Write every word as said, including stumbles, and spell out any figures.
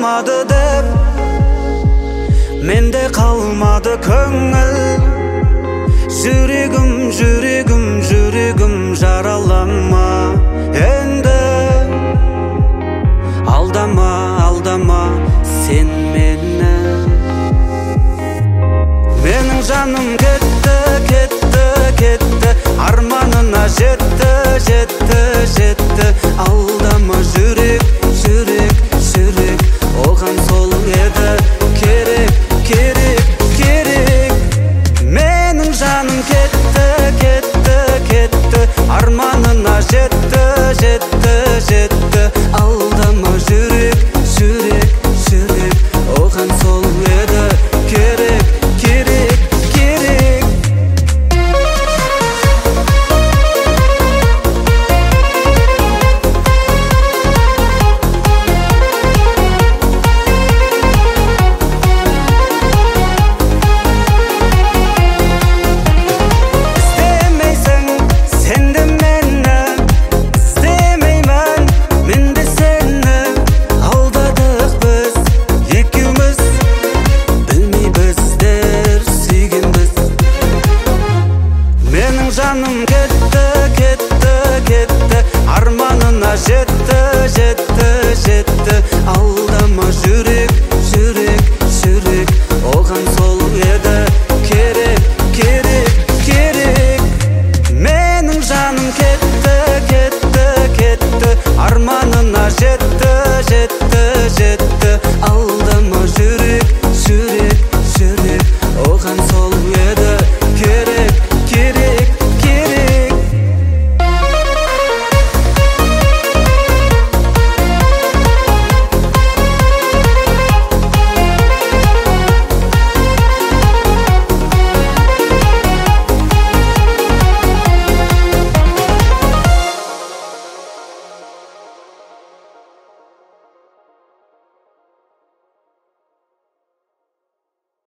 kalmadı dep mende kalmadı köngül. Жүрегім, жүрегім, жүрегім жаралама енді. Алдама, алдама сен мені. Менің жаным кетті, кетті, кетті, арманына жетті, жетті, жетті. Алдама жүрек, жүрек, жүрек, оған сол еді керек, керек, керек. Менің жаным кетті, кетті, кетті, арманына жетті, жетті, жетті. Алдама жүрек, жүрек, жүрек, оған сол